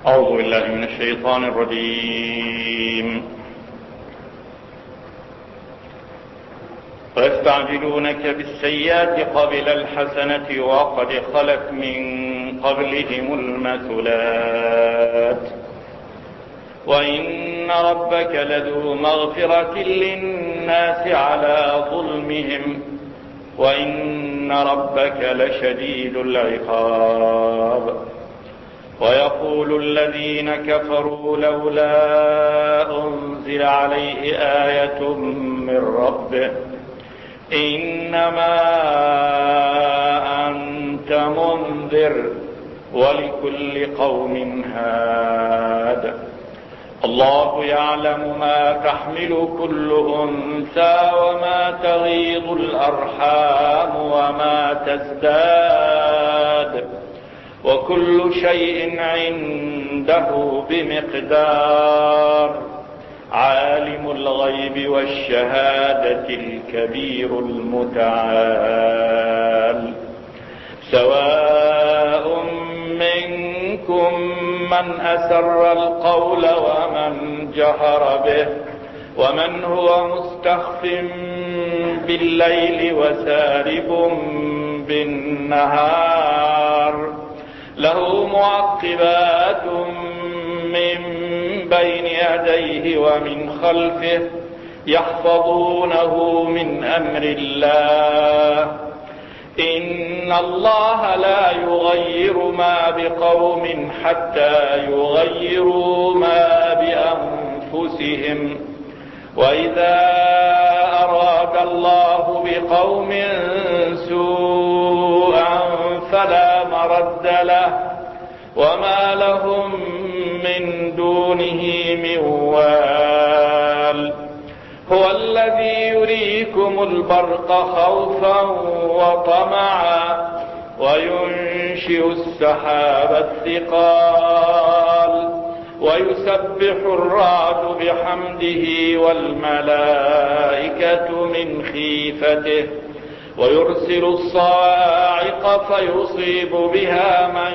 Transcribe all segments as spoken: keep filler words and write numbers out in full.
أعوذ بالله من الشيطان الرجيم. ويستعجلونك بالسيئات قبل الحسنة وقد خلت من قبلهم المثلات وإن ربك لذو مغفرة للناس على ظلمهم وإن ربك لشديد العقاب. ويقول الذين كفروا لولا أنزل عليه آية من ربه إنما أنت منذر ولكل قوم هاد. الله يعلم ما تحمل كل أنثى وما تغيض الأرحام وما تزداد وكل شيء عنده بمقدار. عالم الغيب والشهادة الكبير المتعال. سواء منكم من أسر القول ومن جهر به ومن هو مستخف بالليل وسارب بالنهار. له معقبات من بين يديه ومن خلفه يحفظونه من أمر الله. إن الله لا يغير ما بقوم حتى يغيروا ما بأنفسهم. وإذا أراد الله بقوم سوءا فلا مرد له وما لهم من دونه من وال. هو الذي يريكم البرق خوفا وطمعا وينشئ السحاب الثقال ويسبح الرعد بحمده والملائكة من خيفته ويرسل الصواعق فيصيب بها من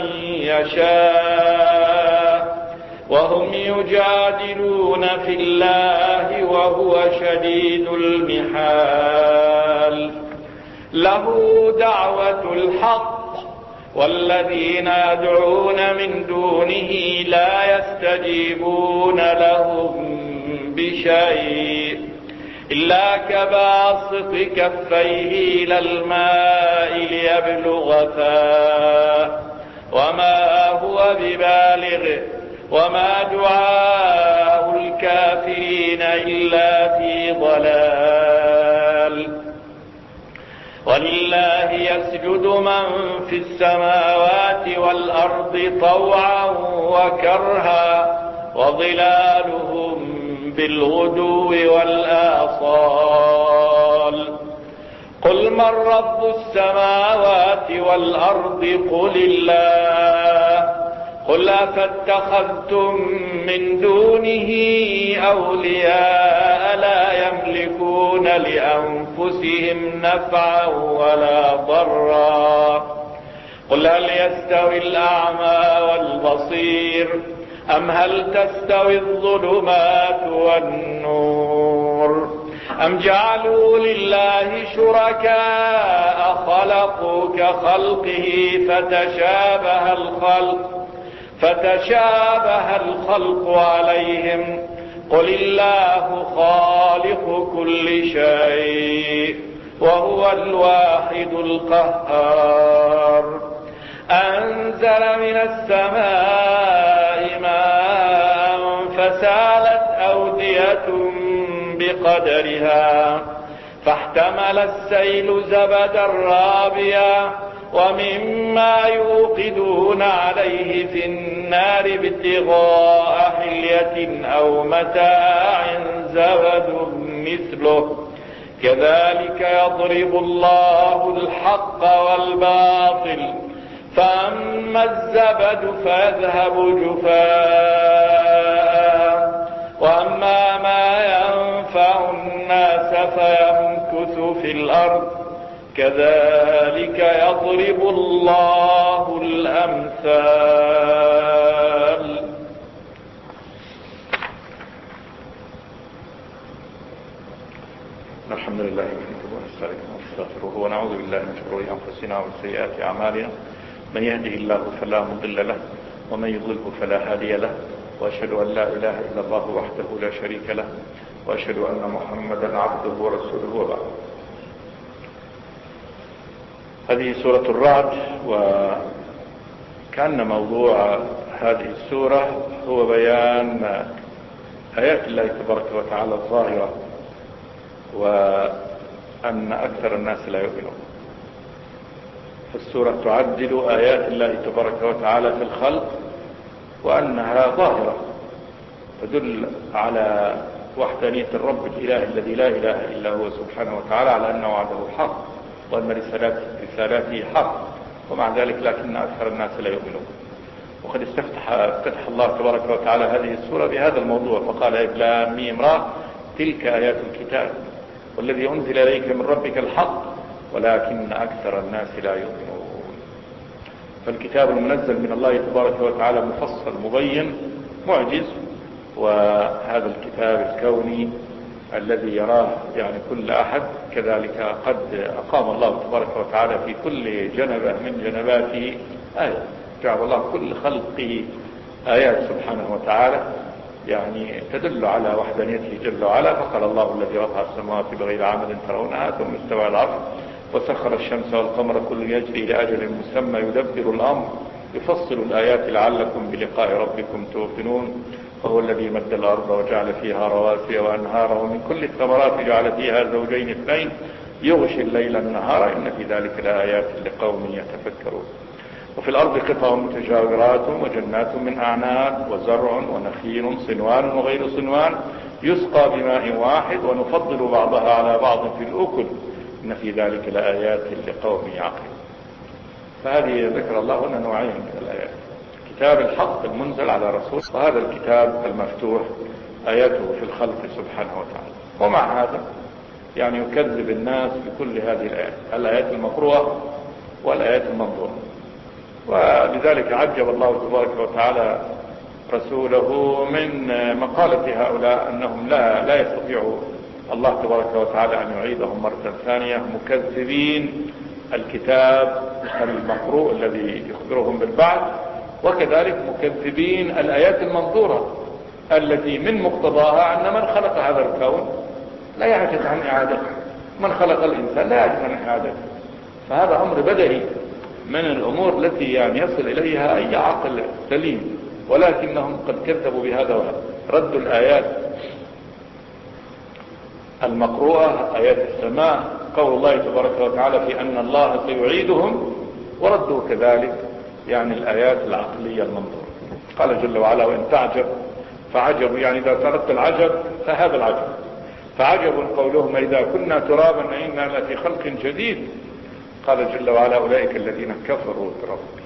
يشاء وهم يجادلون في الله وهو شديد المحال. له دعوة الحق والذين يدعون من دونه لا يستجيبون لهم بشيء إلا كباسط كفيه إلى الماء ليبلغ فاه وما هو ببالغه وما دعاء الكافرين إلا في ضلال. ولله يسجد من في السماوات والأرض طوعا وكرها وظلالهم بالغدو والآصال. قل من رب السماوات والأرض قل الله. قل أفاتخذتم من دونه أولياء لا يملكون لأنفسهم نفعا ولا ضرا. قل هل يستوي الأعمى والبصير أم هل تستوي الظلمات والنور أم جعلوا لله شركاء خلقوا كخلقه فتشابه الخلق فتشابه الخلق عليهم. قل الله خالق كل شيء وهو الواحد القهار. أنزل من السماء ماء فسالت أودية بقدرها فاحتمل السيل زبدا رابيا ومما يوقدون عليه في النار ابتغاء حلية أو متاع زبد مثله كذلك يضرب الله الحق والباطل. فأما الزبد فيذهب جفاء وأما ما ينفع الناس فيمكث في الأرض كذلك يضرب الله الأمثال. الحمد لله نحمده ونستعينه ونستغفره ونعوذ بالله من شرور أنفسنا ومن سيئات أعمالنا، من يهده الله فلا مضل له ومن يضلله فلا هادي له، وأشهد أن لا إله إلا الله وحده لا شريك له، وأشهد أن محمدا عبده ورسوله وبعد. هذه سورة الرعد، وكان موضوع هذه السورة هو بيان آيات الله تبارك وتعالى الظاهرة، وأن أكثر الناس لا يؤمنون. فالسورة تعدل آيات الله تبارك وتعالى في الخلق، وأنها ظاهرة تدل على وحدانية الرب الإله الذي لا إله إلا هو سبحانه وتعالى، على أن وعده حق وأن رسالاته حق، ومع ذلك لكن أكثر الناس لا يؤمنون. وقد استفتح افتتح الله تبارك وتعالى هذه السورة بهذا الموضوع، فقال ألف لام ميم را تلك آيات الكتاب والذي أنزل إليك من ربك الحق ولكن أكثر الناس لا يؤمنون. فالكتاب المنزل من الله تبارك وتعالى مفصل مبين معجز، وهذا الكتاب الكوني الذي يراه يعني كل أحد كذلك قد أقام الله تبارك وتعالى في كل جنبة من جنباته آية، جعل الله كل خلقه آيات سبحانه وتعالى يعني تدل على وحدانيته جل وعلا. فقال الله الذي رفع السماوات بغير عمد ترونها ثم استوى على العرش وسخر الشمس والقمر كل يجري لأجل مسمى يدبر الأمر يفصل الآيات لعلكم بلقاء ربكم توقنون. وهو الذي مد الأرض وجعل فيها رواسي وأنهارا ومن كل الثمرات جعل فيها زوجين اثنين يغشي الليل النهار إن في ذلك لآيات لقوم يتفكرون. وفي الأرض قطع متجاورات وجنات من أعناب وزرع ونخيل صنوان وغير صنوان يسقى بماء واحد ونفضل بعضها على بعض في الأكل إن في ذلك لآيات لقوم يعقلون. فهذه ذكر الله هنا نوعين من الآيات: كتاب الحق المنزل على رسول، وهذا الكتاب المفتوح آياته في الخلق سبحانه وتعالى. ومع هذا يعني يكذب الناس بكل هذه الآيات، الآيات المقروءة والآيات المنظورة. ولذلك عجب الله تبارك وتعالى رسوله من مقالة هؤلاء أنهم لا, لا يستطيع الله تبارك وتعالى أن يعيدهم مرة ثانية، مكذبين الكتاب المقروء الذي يخبرهم بالبعث، وكذلك مكذبين الآيات المنظورة التي من مقتضاها أن من خلق هذا الكون لا يعجز عن إعادته، من خلق الإنسان لا يعجز عن إعادته. فهذا أمر بديهي من الأمور التي يعني يصل إليها أي عقل سليم، ولكنهم قد كذبوا بهذا وهذا. ردوا الآيات المقروءة آيات السماء قول الله تبارك وتعالى في أن الله سيعيدهم، وردوا كذلك يعني الآيات العقلية المنظورة. قال جل وعلا: وإن تعجب فعجب، يعني إذا تردت العجب فهذا العجب، فعجب قولهم إذا كنا ترابا إنا لفي خلق جديد. قال جل وعلا: أولئك الذين كفروا بربهم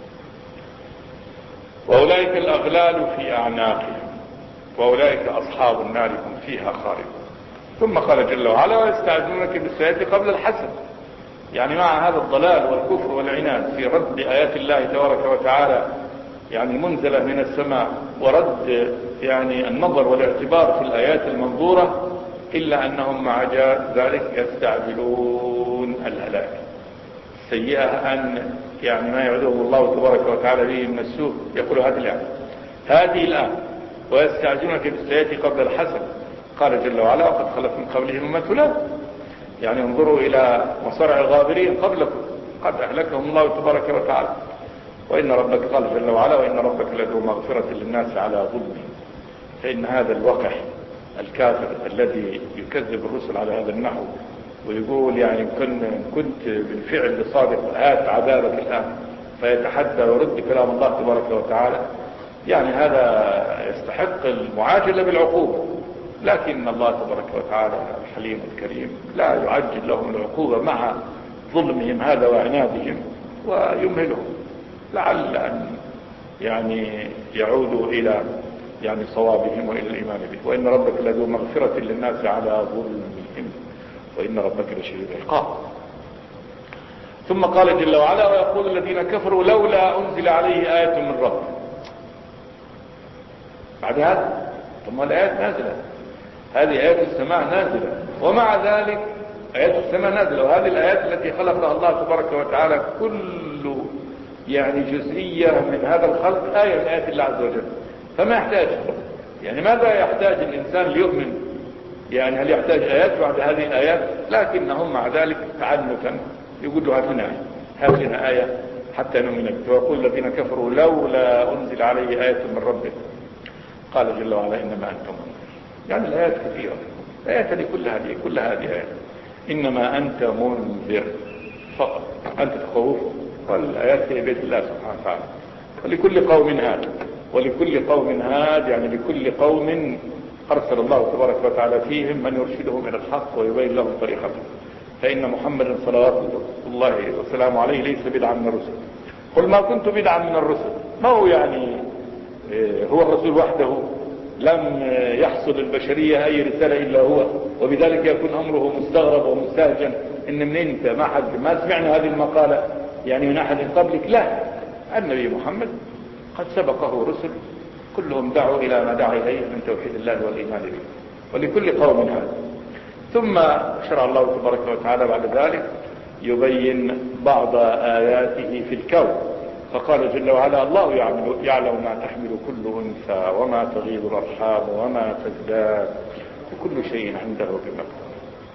وأولئك الأغلال في أعناقهم وأولئك أصحاب النار هم فيها خالدون. ثم قال جل وعلا: ويستعجلونك بالسيئة قبل الحسنة. يعني مع هذا الضلال والكفر والعناد في رد آيات الله تبارك وتعالى يعني المنزلة من السماء، ورد يعني النظر والاعتبار في الآيات المنظورة، إلا أنهم مع ذلك يستعجلون الهلاك سيئة، أن يعني ما يعدهم الله تبارك وتعالى به من السوء. يقول هذه الآن هذه الآن ويستعجلونك بالسيئة قبل الحسنة. قال جل وعلا: وقد خلت من قبلهم أمة لا، يعني انظروا إلى مصارع الغابرين قبلكم قد أهلكهم الله تبارك وتعالى. وإن ربك، قال جل وعلا: وإن ربك لذو مغفرة للناس على ظلمهم. فإن هذا الوقح الكافر الذي يكذب الرسل على هذا النحو ويقول يعني كنت بالفعل صادق هات عذابك الآن، فيتحدى ويرد كلام الله تبارك وتعالى، يعني هذا يستحق المعاجلة بالعقوبة. لكن الله تبارك وتعالى الحليم الكريم لا يعجل لهم العقوبة مع ظلمهم هذا وعنادهم، ويمهلهم لعل أن يعني يعودوا إلى يعني صوابهم وإلى الإيمان به. وإن ربك لذو مغفرة للناس على ظلمهم وإن ربك لشديد العقاب. ثم قال جل وعلا: ويقول الذين كفروا لولا أنزل عليه آية من ربه. بعد هذا ثم الآيات نازلة، هذه آيات السماء نازلة، ومع ذلك آيات السماء نازلة، وهذه الآيات التي خلقها الله تبارك وتعالى كل يعني جزئية من هذا الخلق آية من آيات الله عز وجل، فما يحتاج. يعني ماذا يحتاج الإنسان ليؤمن؟ يعني هل يحتاج آيات بعد هذه الآيات؟ لكنهم مع ذلك تعنتا يقول له هاتنا آية، هاتنا آية حتى نؤمن بك. ويقول الذين كفروا لولا أنزل عليه آية من ربه، قال جل وعلا إنما أنت منذر. يعني الآيات كثيرة، الآيات لكل هذه كل هذه آيات. إنما أنت منذر فقط، أنت تخوفه، والآيات في بيت الله سبحانه وتعالى. ولكل قوم هاد، ولكل قوم هاد يعني لكل قوم أرسل الله تبارك وتعالى فيهم من يرشدهم إلى الحق ويبين لهم طريقته. فإن محمدا صلوات الله وسلامه عليه ليس بدعا من الرسل. قل ما كنت بدعا من الرسل، ما هو يعني هو الرسول وحده لم يحصل البشرية أي رسالة إلا هو، وبذلك يكون أمره مستغرب ومستهجن إن من أنت ما حد ما سمعنا هذه المقالة يعني من أحد قبلك. لا، النبي محمد قد سبقه رسل كلهم دعوا إلى ما دعا إليه من توحيد الله والإيمان به، ولكل قوم هذا. ثم شرع الله تبارك وتعالى بعد ذلك يبين بعض آياته في الكون، فقال جل وعلا الله يعلم ما تحمل كل أنثى وما تغيض الأرحام وما تزداد وكل شيء عنده بمقدار.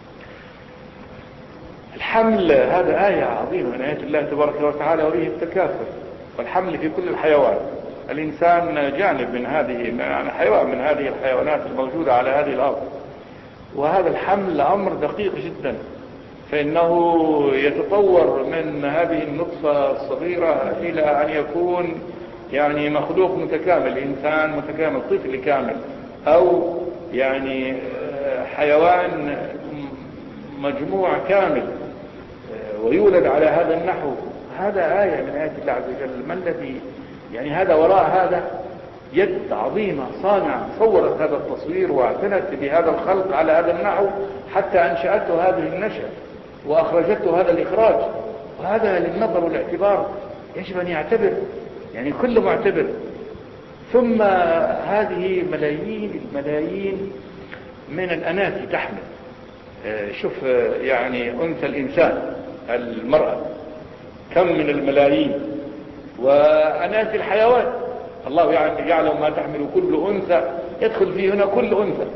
الحمل هذا آية عظيمة من آيات الله تبارك وتعالى، وفيه التكاثر والحمل في كل الحيوان. الإنسان جانب من هذه، يعني حيوان من هذه الحيوانات الموجودة على هذه الأرض، وهذا الحمل أمر دقيق جدا، فإنه يتطور من هذه النطفة الصغيرة إلى أن يكون يعني مخلوق متكامل، إنسان متكامل، طفل كامل، أو يعني حيوان مجموع كامل ويولد على هذا النحو. هذا آية من آيات الله عز وجل. ما الذي يعني هذا وراء هذا يد عظيمة صانعة صورت هذا التصوير واعتنت بهذا الخلق على هذا النحو حتى أنشأته هذه النشأة وأخرجته هذا الإخراج. وهذا للنظر والاعتبار يجب أن يعتبر، يعني كل معتبر. ثم هذه ملايين الملايين من الأناث تحمل. شوف يعني أنثى الإنسان المرأة كم من الملايين، وأناث الحيوان الله يعلم ما تحمل كل أنثى، يدخل فيه هنا كل أنثى.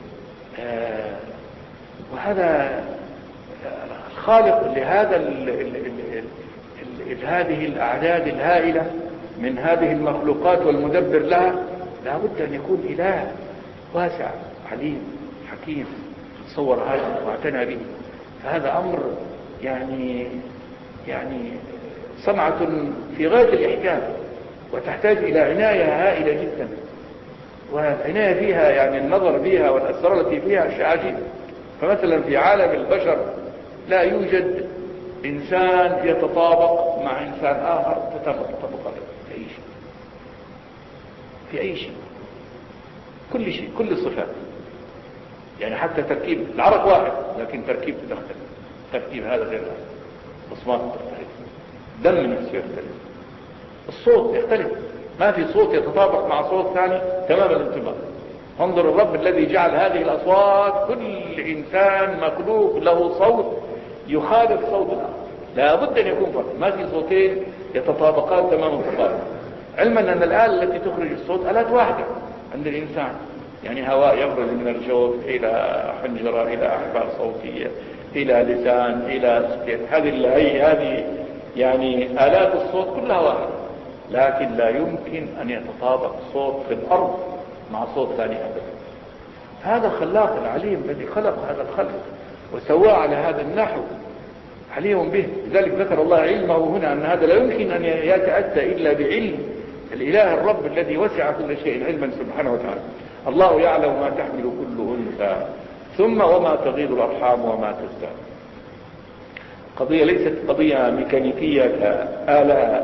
وهذا الخالق لهذا ال ال ال ال هذه الأعداد الهائلة من هذه المخلوقات والمدبر لها لا بد أن يكون إله واسع عليم حكيم تصور هذا واعتنى به. فهذا أمر يعني يعني صنعة في غاية الإحكام، وتحتاج إلى عناية هائلة جدا، والعناية فيها يعني النظر فيها والأسرار التي فيها شيء عجيب. فمثلا في عالم البشر لا يوجد إنسان يتطابق مع إنسان آخر تطابق في أي شيء، في أي شيء، كل شيء، كل الصفات. يعني حتى تركيب العرق واحد لكن تركيب تختلف، تركيب هذا غير هذا، بصمات تختلف، دم نفسه يختلف، الصوت يختلف، ما في صوت يتطابق مع صوت ثاني تمام الانطباق. انظر الرب الذي جعل هذه الأصوات، كل إنسان مخلوق له صوت يخالف صوت الآخر، لا بد أن يكون فرق، ما في صوتين يتطابقان تمام التطابق. علما أن الآلة التي تخرج الصوت آلات واحدة عند الإنسان، يعني هواء يخرج من الجوف إلى حنجرة إلى أحبال صوتية إلى لسان إلى سكت، هذه هذه يعني آلات الصوت كلها واحدة، لكن لا يمكن أن يتطابق صوت في الأرض مع صوت ثاني أبدا. هذا خلاق العليم الذي خلق هذا الخلق وسواه على هذا النحو عليم به. لذلك ذكر الله علمه هنا أن هذا لا يمكن أن يتأتى إلا بعلم الإله الرب الذي وسع كل شيء علما سبحانه وتعالى. الله يعلم ما تحمل كل أنثى ثم وما تغيض الأرحام وما تزداد. قضية ليست قضية ميكانيكية كآلة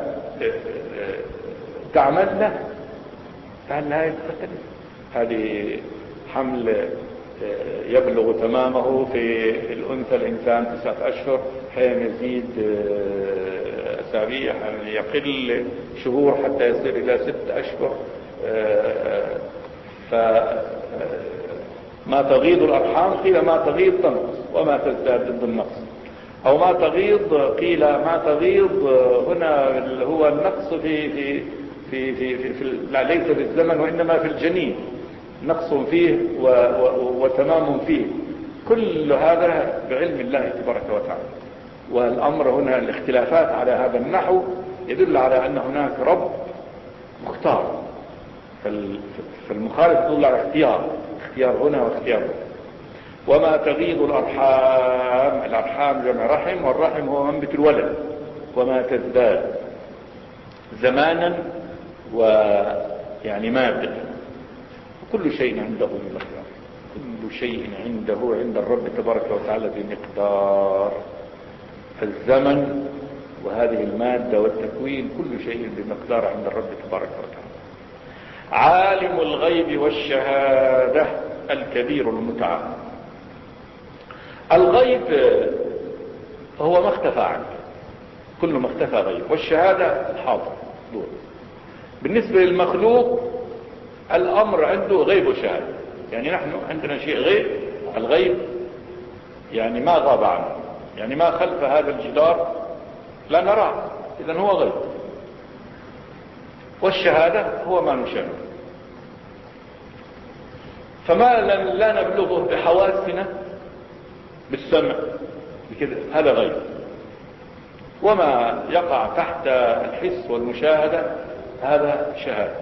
تعمل، لا، فإنها تختلف. هذه حمل يبلغ تمامه في الأنثى الإنسان تسعة أشهر، حين يزيد أسابيع، يعني يقل شهور حتى يصير إلى ست أشهر. ما تغيض الأرحام قيل ما تغيض تنقص وما تزداد ضد النقص، أو ما تغيض قيل ما تغيض هنا هو النقص في في في في, في, في ليس في الزمن وإنما في الجنين، نقص فيه و و وتمام فيه. كل هذا بعلم الله تبارك وتعالى. والأمر هنا الاختلافات على هذا النحو يدل على أن هناك رب مختار، فالمخالف يدل على اختيار، اختيار هنا واختيار هنا. وما تغيض الأرحام، الأرحام جمع رحم، والرحم هو منبت الولد. وما تزداد زمانا ويعني مادة. كل شيء عنده بمقدار، كل شيء عنده عند الرب تبارك وتعالى بمقدار. فالزمن وهذه المادة والتكوين كل شيء بمقدار عند الرب تبارك وتعالى. عالم الغيب والشهادة الكبير المتعال. الغيب هو ما اختفى عنه، كل ما اختفى غيب، والشهادة الحاضر دول. بالنسبة للمخلوق الأمر عنده غيب وشهادة، يعني نحن عندنا شيء غيب، الغيب يعني ما غاب عنه، يعني ما خلف هذا الجدار لا نراه، إذن هو غيب. والشهادة هو ما نشاهد، فما لا نبلغه بحواسنا بالسمع بكذا هذا غيب، وما يقع تحت الحس والمشاهدة هذا شهادة.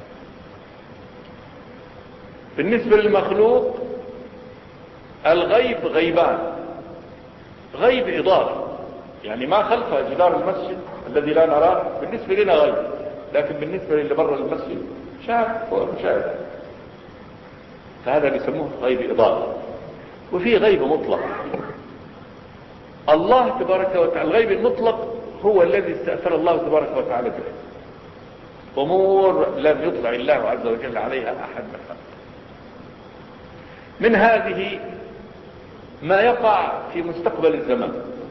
بالنسبة للمخلوق الغيب غيبان، غيب إضافي يعني ما خلف جدار المسجد الذي لا نراه بالنسبة لنا غيب، لكن بالنسبة للي برا المسجد شاهد هو مشاهد، فهذا بيسموه غيب إضافي. وفي غيب مطلق. الله تبارك وتعالى الغيب المطلق هو الذي استأثر الله تبارك وتعالى به، أمور لم يطلع الله عز وجل عليها أحد من خلقه. من هذه ما يقع في مستقبل الزمان،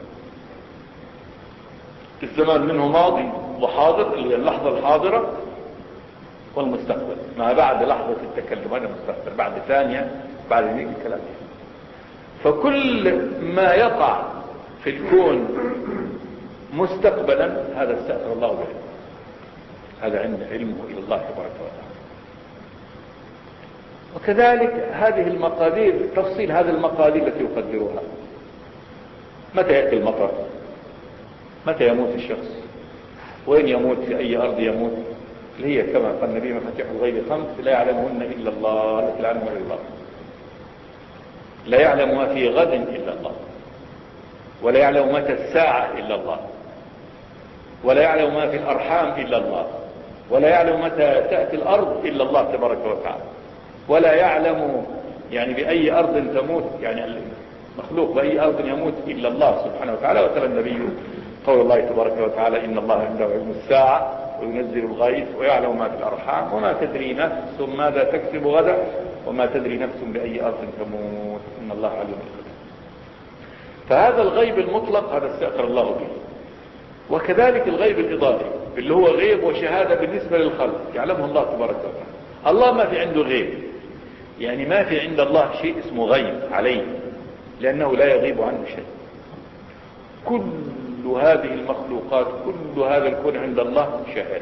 الزمان منه ماضي وحاضر اللي هي اللحظة الحاضرة، والمستقبل ما بعد لحظة التكلم هذا مستقبل، بعد ثانية بعد ذلك الكلام. فكل ما يقع في الكون مستقبلا هذا استأثر الله به، هذا عند علمه إلى الله تبارك وتعالى. وكذلك هذه المقادير، تفصيل هذه المقادير التي يقدرها، متى يأتي المطر، متى يموت الشخص، وين يموت، في أي أرض يموت، اللي هي كما قال النبي مفاتيح الغيب خمس لا يعلمهن إلا الله، التي لا يعلمها إلا الله. لا يعلم ما في غد إلا الله، ولا يعلم متى الساعة إلا الله، ولا يعلم ما في الأرحام إلا الله، ولا يعلم متى تأتي الأرض إلا الله تبارك وتعالى، ولا يعلم يعني بأي أرض تموت، يعني المخلوق بأي أرض يموت إلا الله سبحانه وتعالى. وتلا النبي قول الله تبارك وتعالى إن الله عنده علم الساعة وينزل الغيث ويعلم ما في الأرحام وما تدري نفس ماذا تكسب غدا وما تدري نفس بأي أرض تموت إن الله عليم الخبير. فهذا الغيب المطلق هذا استأثر الله به. وكذلك الغيب الإضافي اللي هو غيب وشهادة بالنسبة للخلق يعلمه الله تبارك وتعالى. الله ما في عنده غيب، يعني ما في عند الله شيء اسمه غيب عليه، لأنه لا يغيب عنه شيء. كل هذه المخلوقات كل هذا الكون عند الله شهادة.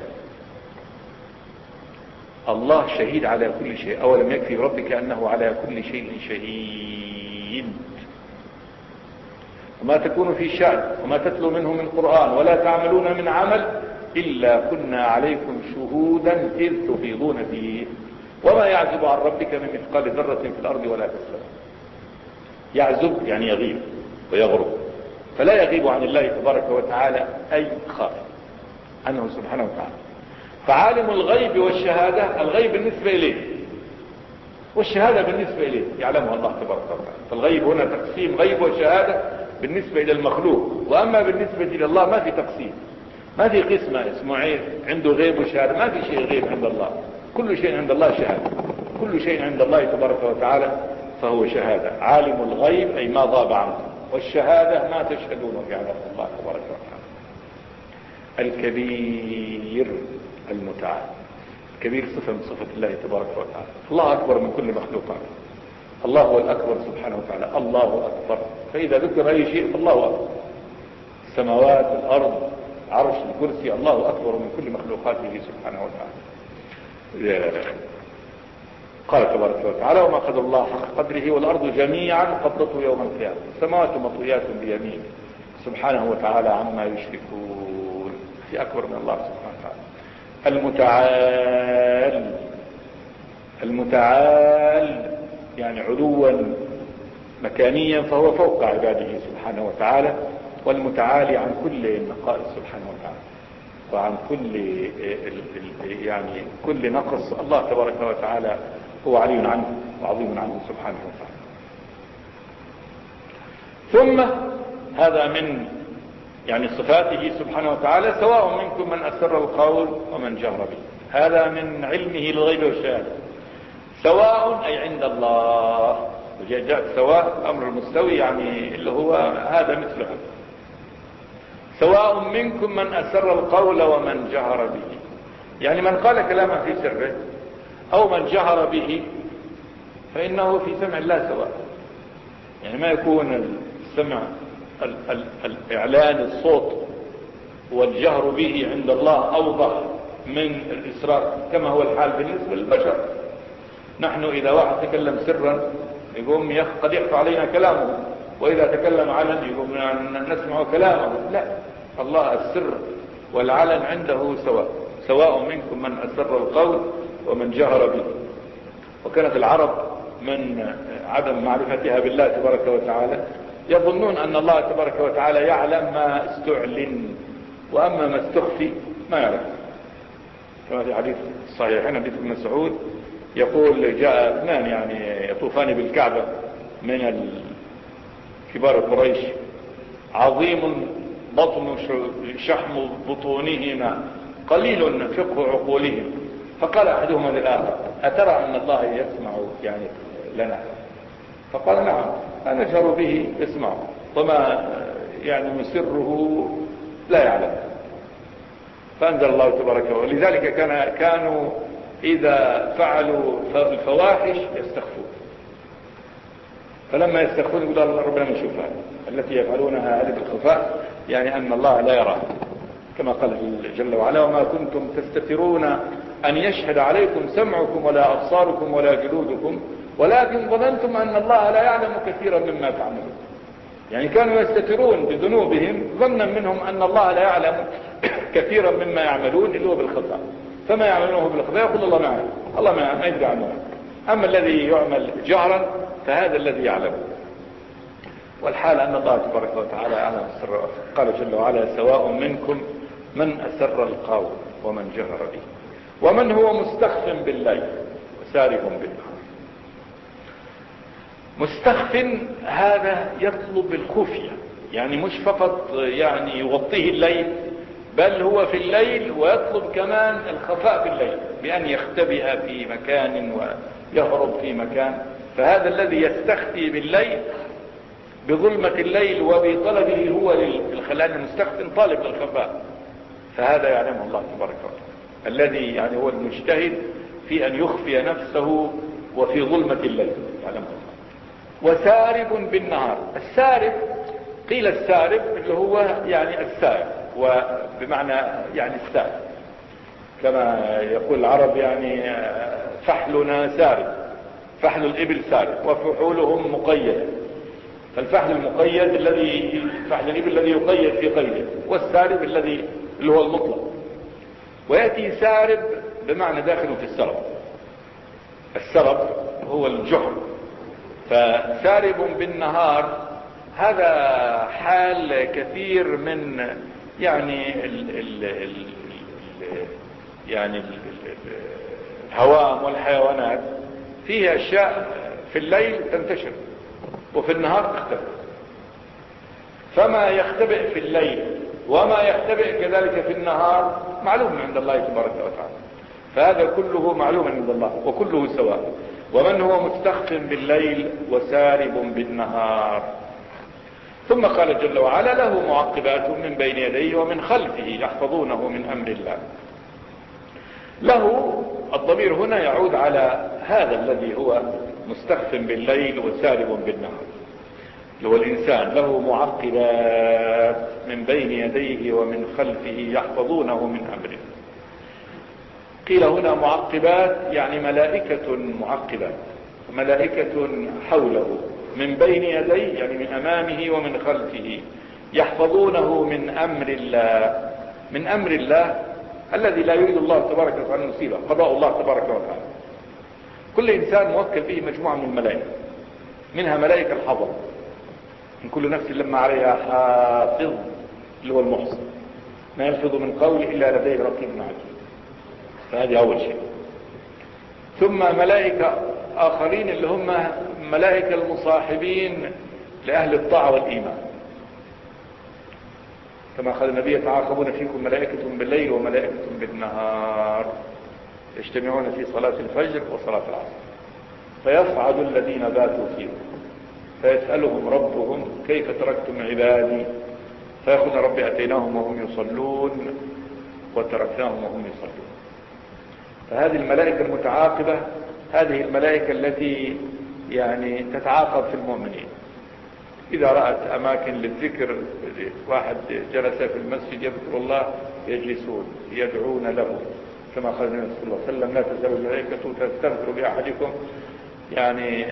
الله شهيد على كل شيء. أولم يكفي ربك أنه على كل شيء شهيد. وما تكون في شأن وما تتلو منه من قرآن ولا تعملون من عمل إلا كنا عليكم شهودا إذ تفيضون فيه وما يعزب عن ربك من مثقال ذرة في الأرض ولا في السماء. يعزب يعني يغيب ويغرب، فلا يغيب عن الله تبارك وتعالى أي خافي عنه سبحانه وتعالى. فعالم الغيب والشهادة، الغيب بالنسبة إليه والشهادة بالنسبة إليه يعلمها الله تبارك وتعالى. فالغيب هنا تقسيم غيب وشهادة بالنسبة إلى المخلوق، وأما بالنسبة إلى الله ما في تقسيم، ما في قسمة اسمه عين عنده غيب وشهادة، ما في شيء غيب عند الله، كل شيء عند الله شهادة، كل شيء عند الله تبارك وتعالى فهو شهادة. عالم الغيب أي ما غاب عنه، والشهادة ما تشهدون يعلم الله تبارك وتعالى. الكبير المتعال، الكبير صفة من صفة الله تبارك وتعالى. الله أكبر من كل مخلوقات، الله هو الأكبر سبحانه وتعالى، الله أكبر. فإذا ذكر أي شيء فالله أكبر، السماوات، الأرض، عرش، الكرسي، الله أكبر من كل مخلوقاته سبحانه وتعالى. قال تبارك وتعالى: وما قدر الله حق قدره والأرض جميعا قبضته يوم القيامة السماوات مطويات بيمينه سبحانه وتعالى عما يشركون. في أكبر من الله سبحانه وتعالى. المتعال، المتعال يعني علوا مكانيا، فهو فوق عباده سبحانه وتعالى، والمتعالي عن كل النقائص سبحانه وتعالى وعن كل يعني كل نقص. الله تبارك وتعالى هو علي عنه وعظيم عنه سبحانه وتعالى. ثم هذا من يعني صفاته سبحانه وتعالى: سواء منكم من أسر القول ومن جهر به. هذا من علمه الغيب والشهادة. سواء أي عند الله، وجاءت سواء أمر المستوي يعني اللي هو هذا مثله. سواء منكم من أسر القول ومن جهر به، يعني من قال كلاما في سره أو من جهر به فإنه في سمع الله سواء. يعني ما يكون السمع ال ال الإعلان الصوت والجهر به عند الله أوضح من الإسرار كما هو الحال بالنسبة للبشر. نحن إذا واحد تكلم سرا يقوم قد يخفى علينا كلامه، وإذا تكلم علنا يقوم نسمع كلامه. لا، الله السر والعلن عنده سواء. سواء منكم من أسر القول ومن جهر به. وكانت العرب من عدم معرفتها بالله تبارك وتعالى يظنون أن الله تبارك وتعالى يعلم ما استعلن، وأما ما استخفي ما يعلم. كما في حديث الصحيحين حديث ابن مسعود يقول: جاء اثنان يعني يطوفان بالكعبة من كبار قريش، عظيم بطن شحم بطونهما قليل فقه عقولهم، فقال أحدهما للآخر: أترى أن الله يسمع يعني لنا؟ فقال: نعم، نجهر به يسمع، وما يعني مسره لا يعلم. فأنزل الله تبارك وتعالى. ولذلك كان كانوا إذا فعلوا الفواحش يستخفون، فلما يستخفون يقول: الله ربنا نشوفها التي يفعلونها هذه بالخفاء، يعني أن الله لا يرى، كما قال جل وعلا: وما كنتم تستترون أن يشهد عليكم سمعكم ولا أبصاركم ولا جلودكم ولكن ظننتم أن الله لا يعلم كثيرا مما تعملون. يعني كانوا يستترون بذنوبهم ظنا منهم أن الله لا يعلم كثيرا مما يعملون اللي هو بالخفاء، فما يعملونه بالخفاء يقول الله ما يعلم، الله ما يدري عنه. أما الذي يعمل جهرا فهذا الذي يعلم. والحال أن الله تبارك وتعالى يعلم السر. قال جل وعلا: سواء منكم من أسر القول ومن جهر به ومن هو مستخف بالليل وسارب بالنهار. مستخف هذا يطلب الخفية، يعني مش فقط يعني يغطيه الليل، بل هو في الليل ويطلب كمان الخفاء في الليل بأن يختبئ في مكان ويهرب في مكان. فهذا الذي يستخفي بالليل بظلمة الليل وبطلبه هو للخلان المستخف طالب للخفاء، فهذا يعلمه الله تبارك وتعالى، الذي يعني هو المجتهد في أن يخفي نفسه وفي ظلمة الليل يعلمه الله. وسارب بالنهار. السارب قيل السارب اللي هو يعني السارب، وبمعنى يعني السارب كما يقول العرب يعني فحلنا سارب، فحل الإبل سارب وفحولهم مقيدة. فالفحل المقيد الذي فحل الإبل الذي يقيد في قيده، والسارب الذي اللي هو المطلق. ويأتي سارب بمعنى داخل في السرب. السرب هو الجحر. فسارب بالنهار هذا حال كثير من يعني ال ال ال يعني ال الهوام والحيوانات، فيها أشياء في الليل تنتشر وفي النهار تختفي. فما يختبئ في الليل وما يختبئ كذلك في النهار معلوم عند الله تبارك وتعالى. فهذا كله معلوم عند الله وكله سواء. ومن هو مستخف بالليل وسارب بالنهار. ثم قال جل وعلا: له معقبات من بين يديه ومن خلفه يحفظونه من أمر الله. له الضمير هنا يعود على هذا الذي هو مستخف بالليل وسالب بالنهار. لو الإنسان له معقبات من بين يديه ومن خلفه يحفظونه من أمره. قيل هنا معقبات يعني ملائكة معقبات، ملائكة حوله من بين يديه يعني من أمامه ومن خلفه يحفظونه من أمر الله، من أمر الله الذي لا يريد الله تبارك وتعالى نصيبه، قضاء الله تبارك وتعالى. كل إنسان موكل به مجموعة من الملائكة، منها ملائكة الحفظ، من كل نفس لما عليها حافظ اللي هو المحسن، ما يلفظ من قول إلا لديه رقيب عتيد. فهذه أول شيء. ثم ملائكة آخرين اللي هم ملائكة المصاحبين لأهل الطاعة والإيمان، كما قال النبي يتعاقبون فيكم ملائكة بالليل وملائكة بالنهار يجتمعون في صلاة الفجر وصلاة العصر، فيصعد الذين باتوا فيكم فيسألهم ربهم كيف تركتم عبادي فيقولون ربي أتيناهم وهم يصلون وتركناهم وهم يصلون. فهذه الملائكة المتعاقبة هذه الملائكة التي يعني تتعاقب في المؤمنين. إذا رأت أماكن للذكر، واحد جلس في المسجد يذكر الله يجلسون يدعون له، كما قال النبي صلى الله عليه وسلم لا تزال الملائكة تستغفر بأحدكم يعني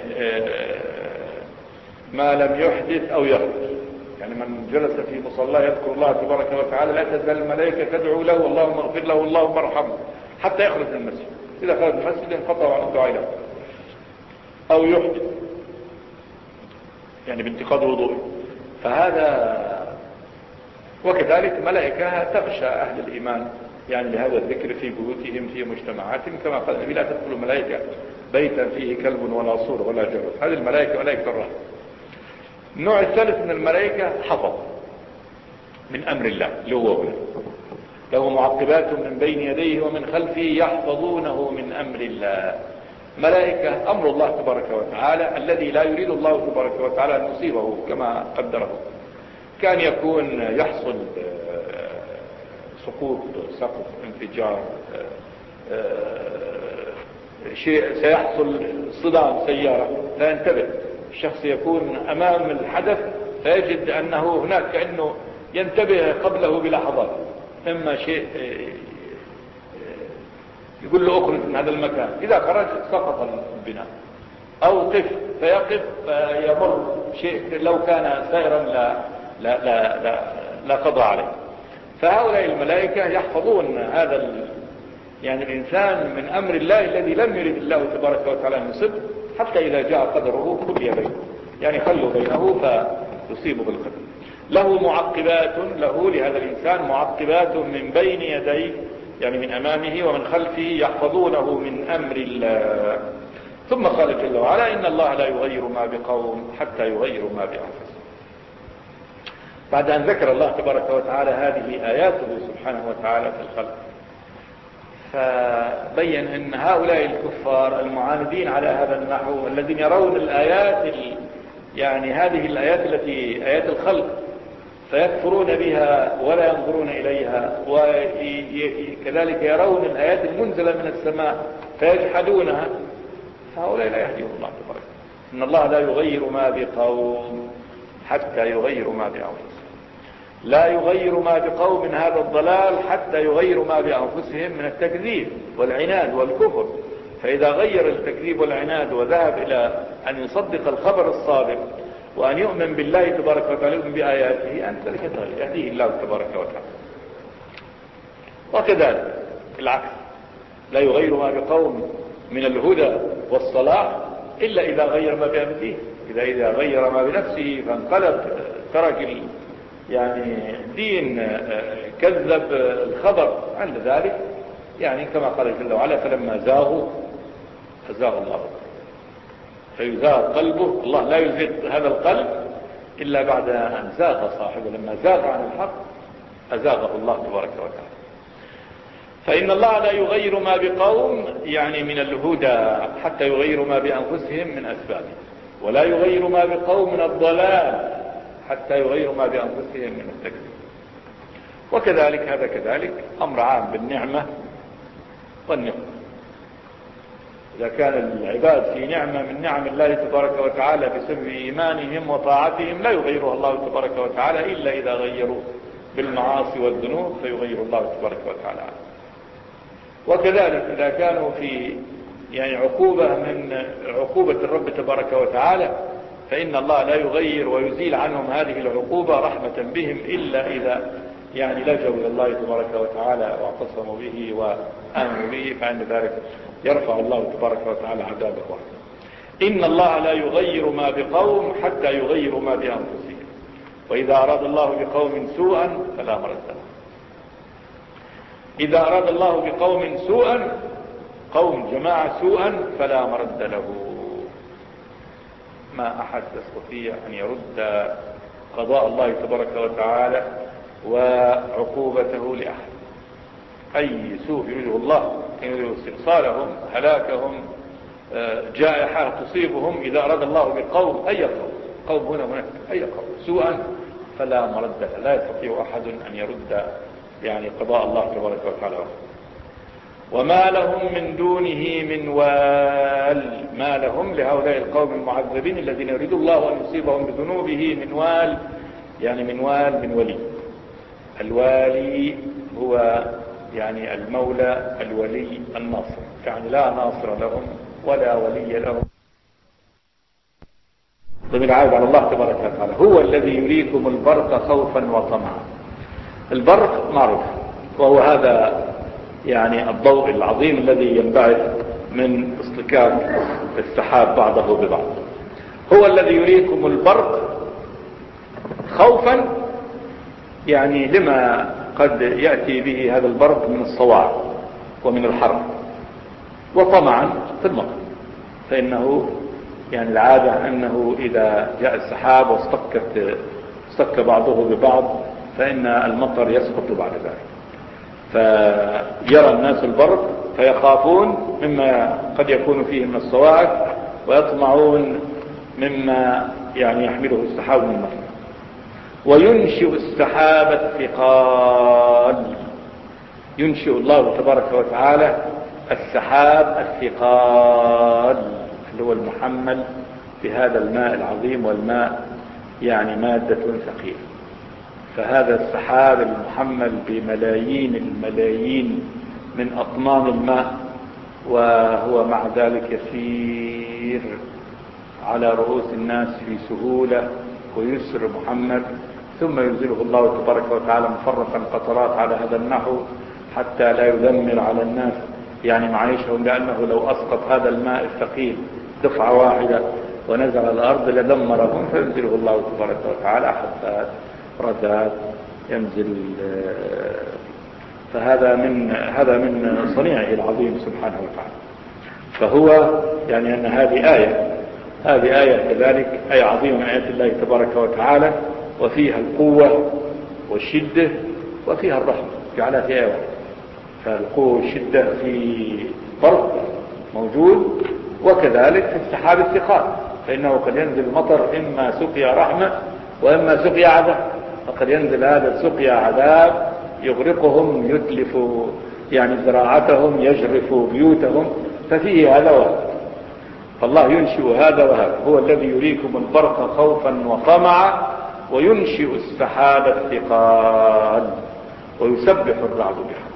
ما لم يحدث أو يخرج، يعني من جلس في مصلى يذكر الله تبارك وتعالى لا تزال الملائكة تدعو له اللهم اغفر له اللهم ارحمه حتى يخرج من المسجد. إذا خرج من المسجد انقطع عن الدعاء له أو يحدث يعني بانتقاض وضوء. فهذا وكذلك ملائكة تغشى أهل الإيمان يعني لهذا الذكر في بيوتهم في مجتمعاتهم، كما قال النبي لا تدخل ملائكة بيتا فيه كلب ولا صور ولا جرس. هذه الملائكة ملائكة الرحمة. النوع الثالث من الملائكة حفظ من أمر الله اللي هو هنا له معقبات من بين يديه ومن خلفه يحفظونه من أمر الله. ملائكة أمر الله تبارك وتعالى الذي لا يريد الله تبارك وتعالى أن يصيبه كما قدره. كان يكون يحصل سقوط سقط انفجار شيء، سيحصل صدام سيارة لا ينتبه الشخص، يكون أمام الحدث فيجد أنه هناك كأنه ينتبه قبله بلحظات، إما شيء يقول له أخرج من هذا المكان، إذا خرج سقط البناء، أو قف فيقف فيمر شيء لو كان سائرا لا, لا, لا, لا, لا قضى عليه. فهؤلاء الملائكة يحفظون هذا يعني الإنسان من أمر الله الذي لم يرد الله تبارك وتعالى أن يصب، حتى إذا جاء قدره خلي بينه، يعني خلوا بينه فيصيب بالقدر. له معقبات له لهذا الإنسان معقبات من بين يديه يعني من أمامه ومن خلفه يحفظونه من أمر الله. ثم قال جل وعلا إن الله لا يغير ما بقوم حتى يغيروا ما بأنفسهم. بعد أن ذكر الله تبارك وتعالى هذه آياته سبحانه وتعالى في الخلق، فبين أن هؤلاء الكفار المعاندين على هذا النحو الذين يرون الآيات يعني هذه الآيات التي آيات الخلق فيكفرون بها ولا ينظرون إليها، وكذلك يرون الآيات المنزلة من السماء فيجحدونها، فهؤلاء لا يهديهم الله تبارك. إن الله لا يغير ما بقوم حتى يغيروا ما بأنفسهم. لا يغير ما بقوم من هذا الضلال حتى يغيروا ما بأنفسهم من التكذيب والعناد والكفر. فإذا غير التكذيب والعناد وذهب إلى أن يصدق الخبر الصادق وأن يؤمن بالله تبارك وتعالى ويؤمن بآياته، أن ذلك يهديه الله تبارك وتعالى. وكذلك العكس، لا يغير ما بقوم من الهدى والصلاح إلا إذا غير ما بنفسه. إذا إذا غير ما بنفسه فانقلب ترك يعني دين كذب الخبر عند ذلك، يعني كما قال جل وعلا فلما زاغوا فزاغ الله، فيزاغ قلبه. الله لا يزيغ هذا القلب إلا بعد أن زاغ صاحبه، لما زاغ عن الحق أزاغه الله تبارك وتعالى. فإن الله لا يغير ما بقوم يعني من الهدى حتى يغيروا ما بأنفسهم من أسبابه، ولا يغير ما بقوم من الضلال حتى يغيروا ما بأنفسهم من التكذيب. وكذلك هذا كذلك أمر عام بالنعمة والنقمة. إذا كان العباد في نعمة من نعم الله تبارك وتعالى بسبب إيمانهم وطاعتهم لا يغيرها الله تبارك وتعالى إلا إذا غيروا بالمعاصي والذنوب فيغير الله تبارك وتعالى عنه. وكذلك إذا كانوا في يعني عقوبة من عقوبة الرب تبارك وتعالى فإن الله لا يغير ويزيل عنهم هذه العقوبة رحمة بهم إلا إذا يعني لجوا إلى الله تبارك وتعالى واعتصموا به وآمنوا به، فعند ذلك يرفع الله تبارك وتعالى عذابه. إن الله لا يغير ما بقوم حتى يغيروا ما بأنفسهم، وإذا أراد الله بقوم سوءا فلا مرد له. إذا أراد الله بقوم سوءا، قوم جماعة سوءا، فلا مرد له. ما أحد يستطيع أن يرد قضاء الله تبارك وتعالى وعقوبته لأحد. أي سوء يريده الله يريد استئصالهم، هلاكهم، جائحة تصيبهم، إذا أراد الله بقوم أي قوم، قوم هنا هناك أي قوم سوءا فلا مرد له. لا يستطيع أحد أن يرد يعني قضاء الله تبارك وتعالى. وما لهم من دونه من وال. ما لهم لهؤلاء القوم المعذبين الذين يريد الله أن يصيبهم بذنوبه من وال، يعني من وال من ولي. الوالي هو يعني المولى الولي الناصر، يعني لا ناصر لهم ولا ولي لهم. ضمن عائد على الله تبارك وتعالى. هو الذي يريكم البرق خوفا وطمعا. البرق معروف، وهو هذا يعني الضوء العظيم الذي ينبعث من اصطكاك السحاب بعضه ببعض. هو الذي يريكم البرق خوفا، يعني لما قد يأتي به هذا البرق من الصواعق ومن الحر، وطمعا في المطر، فإنه يعني العادة أنه إذا جاء السحاب واصطكت اصطك بعضه ببعض فإن المطر يسقط بعد ذلك. فيرى الناس البرق فيخافون مما قد يكون فيه من الصواعق، ويطمعون مما يعني يحمله السحاب من المطر. وينشئ السحاب الثقال. ينشئ الله تبارك وتعالى السحاب الثقال اللي هو المحمل بهذا الماء العظيم، والماء يعني مادة ثقيلة. فهذا السحاب المحمل بملايين الملايين من أطنان الماء، وهو مع ذلك يسير على رؤوس الناس في سهولة ويسر محمد، ثم ينزله الله تبارك وتعالى مفرقا قطرات على هذا النحو حتى لا يدمر على الناس يعني معيشهم، لأنه لو أسقط هذا الماء الثقيل دفعة واحدة ونزل على الأرض لدمرهم، فينزله الله تبارك وتعالى حبات رذات ينزل. فهذا من هذا من صنيعه العظيم سبحانه وتعالى. فهو يعني أن هذه آية هذه آية كذلك آية عظيمة من آيات الله تبارك وتعالى، وفيها القوة والشدة وفيها الرحمة، جعلها في آية واحدة. فالقوة والشدة في فرق موجود، وكذلك في السحاب الثقال، فإنه قد ينزل المطر إما سقيا رحمة وإما سقيا عذاب. فقد ينزل هذا السقيا عذاب يغرقهم، يتلف يعني زراعتهم، يجرف بيوتهم، ففيه هذا وهذا. فالله ينشئ هذا وهذا. هو الذي يريكم البرق خوفا وطمعا، وينشئ السحاب الثقال، ويسبح الرعد بحمده.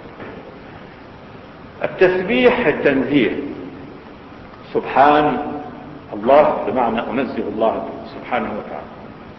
التسبيح التنزيه، سبحان الله بمعنى أنزه الله سبحانه وتعالى،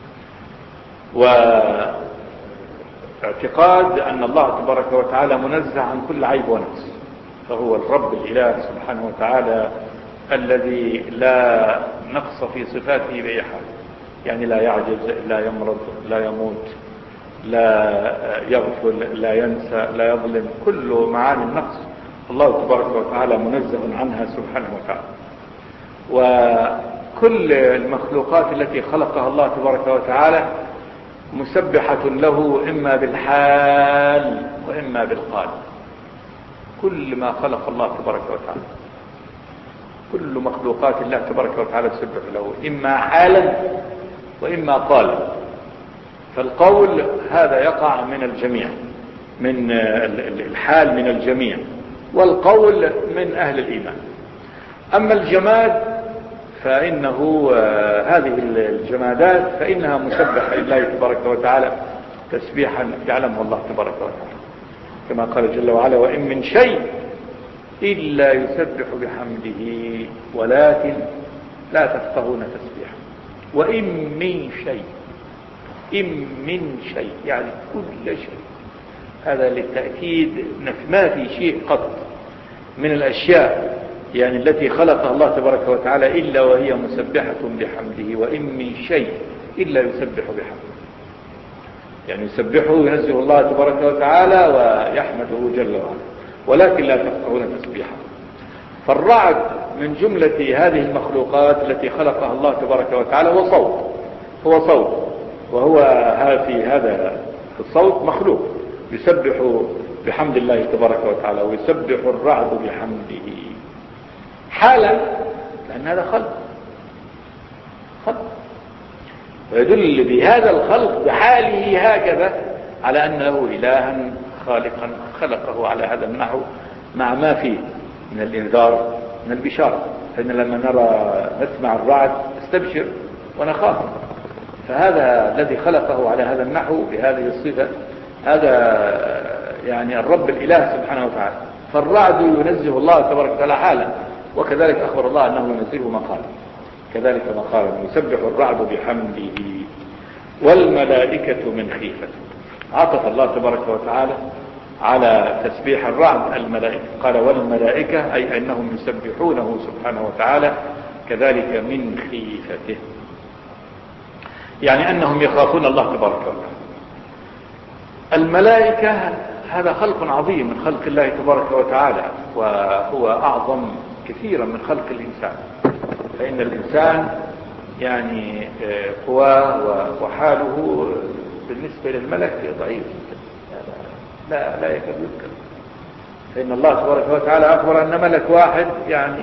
واعتقاد أن الله تبارك وتعالى منزه عن كل عيب ونقص. فهو الرب الإله سبحانه وتعالى الذي لا نقص في صفاته بأي حال، يعني لا يعجز، لا يمرض، لا يموت، لا يغفل، لا ينسى، لا يظلم. كل معاني النقص الله تبارك وتعالى منزه عنها سبحانه وتعالى. وكل المخلوقات التي خلقها الله تبارك وتعالى مسبحة له إما بالحال وإما بالقال. كل ما خلق الله تبارك وتعالى، كل مخلوقات الله تبارك وتعالى تسبح له إما حالا وإما قالا. فالقول هذا يقع من الجميع، من الحال من الجميع، والقول من أهل الإيمان. أما الجماد فإنه هذه الجمادات فإنها مسبحة لله تبارك وتعالى تسبيحا يعلمه الله تبارك وتعالى، كما قال جل وعلا: وإن من شيء إلا يسبح بحمده ولكن لا تفقهون تسبيحه. وإن من شيء، إن من شيء يعني كل شيء، هذا للتأكيد ما في شيء قط من الأشياء يعني التي خلقها الله تبارك وتعالى إلا وهي مسبحة بحمده. وإن من شيء إلا يسبح بحمده، يعني يسبحه وينزه الله تبارك وتعالى ويحمده جل وعلا، ولكن لا تفقهون تسبيحه. فالرعد من جملة هذه المخلوقات التي خلقها الله تبارك وتعالى هو صوت، هو صوت، وهو في هذا الصوت مخلوق يسبح بحمد الله تبارك وتعالى، ويسبح الرعد بحمده حالا، لأن هذا خلق خلق ويدل بهذا الخلق بحاله هكذا على أنه إلها خالقا خلقه على هذا النحو، مع ما فيه من الإنذار من البشارة. فإن لما نرى نسمع الرعد نستبشر ونخاف، فهذا الذي خلقه على هذا النحو بهذه الصفة هذا يعني الرب الإله سبحانه وتعالى. فالرعد ينزه الله تبارك وتعالى حالا، وكذلك أخبر الله أنه ينزله مقالا، كذلك مقالا يسبح الرعد بحمده والملائكة من خيفته. عطف الله تبارك وتعالى على تسبيح الرعد الملائكة، قال والملائكة أي أنهم يسبحونه سبحانه وتعالى كذلك من خيفته، يعني أنهم يخافون الله تبارك وتعالى. الملائكة هذا خلق عظيم من خلق الله تبارك وتعالى، وهو أعظم كثيرا من خلق الإنسان. فإن الإنسان يعني قواه وحاله بالنسبة للملك ضعيف لا لا يكاد يذكر. فإن الله تبارك وتعالى أخبر أن ملك واحد يعني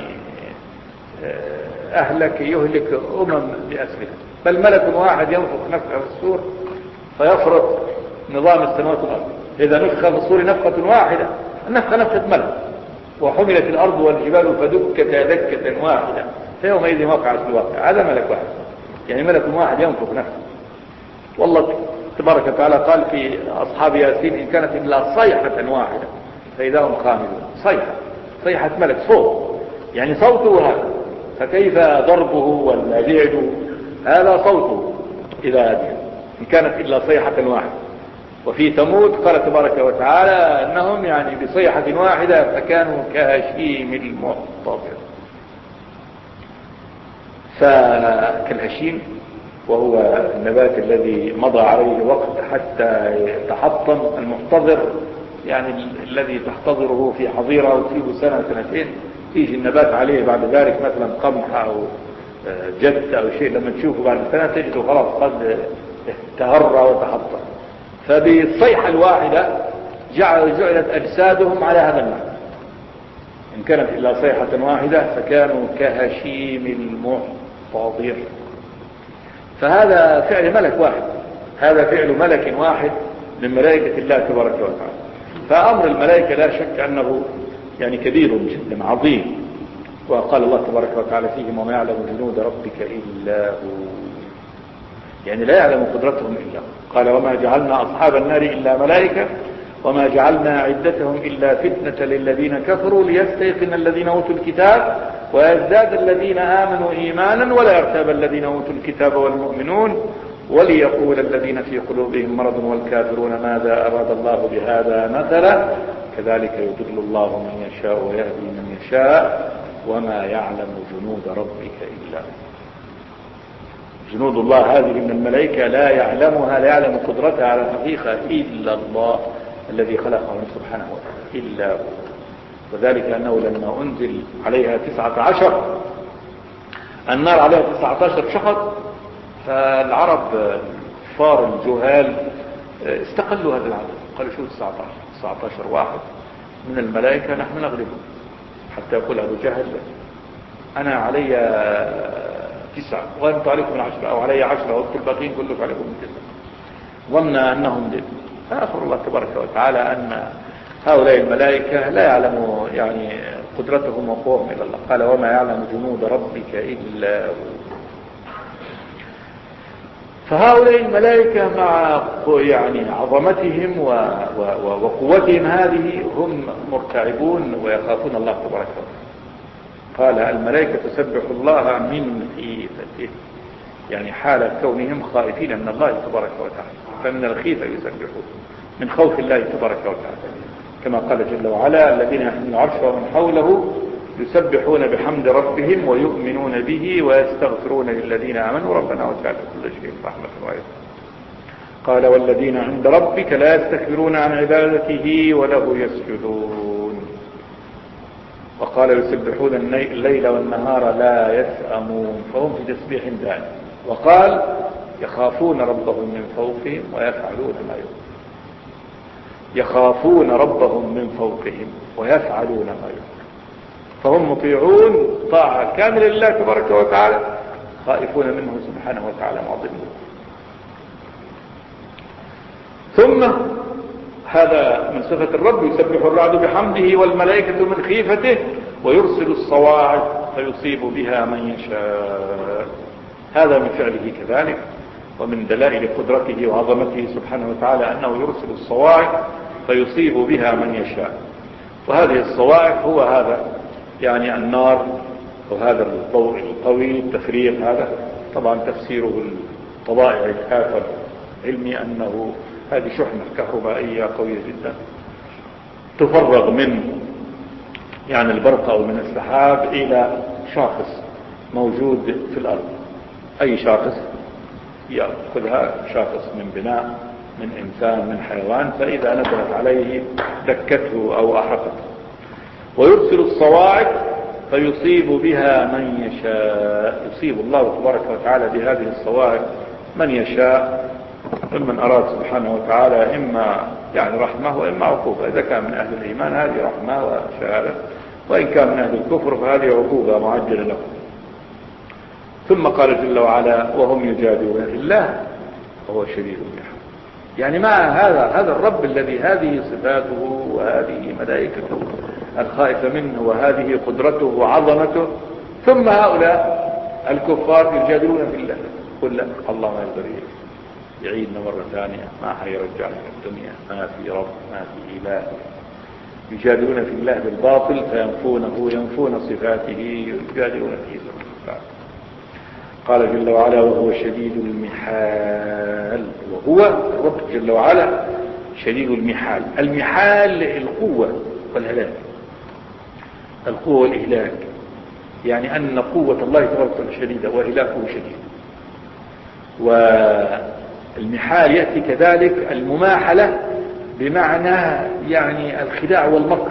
أهلك يهلك أمم بأسره، بل ملك واحد ينفخ نفخة في الصور فيفرط نظام السماوات والأرض. إذا نفخ في الصور نفخة واحدة، النفخة نفخة ملك، وحملت الأرض والجبال فدكتا دكة واحدة فيومئذ وقعت الواقع. هذا ملك واحد، يعني ملك واحد ينفخ نفسه. والله تبارك وتعالى قال في أصحاب ياسين: إن كانت إلا صيحة واحدة فإذا هم خامدون. صيحة صيحة ملك، صوت، يعني صوته هذا، فكيف ضربه ولا جعله؟ هذا صوته إذا أدين إن كانت إلا صيحة واحدة. وفي ثمود قال تبارك وتعالى أنهم يعني بصيحة واحدة فكانوا كهشيم المحتضر. فكالهشيم وهو النبات الذي مضى عليه وقت حتى يتحطم، المحتضر يعني الذي تحتضره في حظيرة وتسيبه سنة سنتين، يجي النبات عليه بعد ذلك مثلا قمح أو جد أو شيء، لما تشوفه بعد سنة تجده خلاص قد تهرى وتحطم. فبالصيحة الواحدة جعل جعلت أجسادهم على هذا النحو، إن كانت إلا صيحة واحدة فكانوا كهشيم المحتضر. فهذا فعل ملك واحد، هذا فعل ملك واحد من ملائكة الله تبارك وتعالى. فأمر الملائكة لا شك أنه يعني كبير جدا عظيم. وقال الله تبارك وتعالى فيهم: وما يعلم جنود ربك إلا هو، يعني لا يعلم قدرتهم إلا هو. قال: وما جعلنا أصحاب النار إلا ملائكة وما جعلنا عدتهم إلا فتنة للذين كفروا ليستيقن الذين أوتوا الكتاب ويزداد الذين آمنوا إيمانا ولا يرتاب الذين أوتوا الكتاب والمؤمنون وليقول الذين في قلوبهم مرض والكافرون ماذا أراد الله بهذا مثلا كذلك يضل الله من يشاء ويهدي من يشاء وما يعلم جنود ربك إلا هو. جنود الله هذه من الملائكة لا يعلمها، لا يعلم قدرتها على الحقيقة إلا الله الذي خلقهم سبحانه وتعالى، إلا هو. وذلك أنه لما أنزل عليها تسعة عشر النار عليها تسعة عشر شخص، فالعرب الكفار الجهال استقلوا هذا العدد، قالوا شو تسعة عشر تسعة عشر واحد من الملائكة نحن نغلبهم. حتى يقول أبو جهل: أنا علي تسعة وأنت عليكم العشرة، أو علي عشرة وأنتم الباقين كلكم عليكم تسعة، ظن أنهم دل. فأخبر الله تبارك وتعالى أن هؤلاء الملائكة لا يعلم يعني قدرتهم وقوهم إلا الله. قال وما يعلم جنود ربك إلا هو. فهؤلاء الملائكة مع يعني عظمتهم وقوتهم هذه هم مرتعبون ويخافون الله تبارك وتعالى. قال الملائكة تسبح الله من خيفته، يعني حال كونهم خائفين من الله تبارك وتعالى، فمن الخيفة يسبحون من خوف الله تبارك وتعالى، كما قال جل وعلا الذين يحملون العرش ومن حوله يسبحون بحمد ربهم ويؤمنون به ويستغفرون للذين آمنوا ربنا وسعت كل شيء رحمة وعلما. قال والذين عند ربك لا يستكبرون عن عبادته وله يسجدون. وقال يسبحون الليل والنهار لا يسأمون، فهم في تسبيح دائم. وقال يخافون ربهم من فوقهم ويفعلون ما يؤمرون، يخافون ربهم من فوقهم ويفعلون ما يؤمرون، فهم مطيعون طاعة كاملة لله تبارك وتعالى، خائفون منه سبحانه وتعالى معظمون. ثم هذا من صفة الرب، يسبح الرعد بحمده والملائكة من خيفته ويرسل الصواعق فيصيب بها من يشاء. هذا من فعله كذلك، ومن دلائل قدرته وعظمته سبحانه وتعالى أنه يرسل الصواعق فيصيب بها من يشاء. وهذه الصواعق هو هذا يعني النار وهذا الضوء القوي التفريق. هذا طبعا تفسيره الطبائع الكافر علمي أنه هذه شحنة كهربائية قوية جدا تفرغ من يعني البرق أو من السحاب إلى شاخص موجود في الأرض. أي شاخص يأخذها، شاخص من بناء، من إنسان، من حيوان، فإذا نزلت عليه دكته أو أحرقته. ويرسل الصواعق فيصيب بها من يشاء، يصيب الله تبارك وتعالى بهذه الصواعق من يشاء ممن أراد سبحانه وتعالى، إما يعني رحمة وإما عقوبة. إذا كان من أهل الإيمان هذه رحمة وشهادة، وإن كان من أهل الكفر فهذه عقوبة معجلة له. ثم قال جل وعلا وهم يجادلون في الله وهو شديد المحال. يعني مع هذا هذا الرب الذي هذه صفاته وهذه ملائكته الخائفة منه وهذه قدرته وعظمته، ثم هؤلاء الكفار يجادلون في الله. قل لا، الله ما يقدر يعيدنا مرة ثانية، ما حيرجعنا في الدنيا، ما في رب، ما في إله. يجادلون في الله بالباطل فينفونه، ينفون صفاته، يجادلون فيه سبحانه. قال جل وعلا وهو شديد المحال. وهو الرب جل وعلا شديد المحال. المحال القوة والهلاك، القوة والإهلاك، يعني أن قوة الله تبارك وتعالى شديدة وإهلاكه شديد. والمحال يأتي كذلك المماحلة بمعنى يعني الخداع والمكر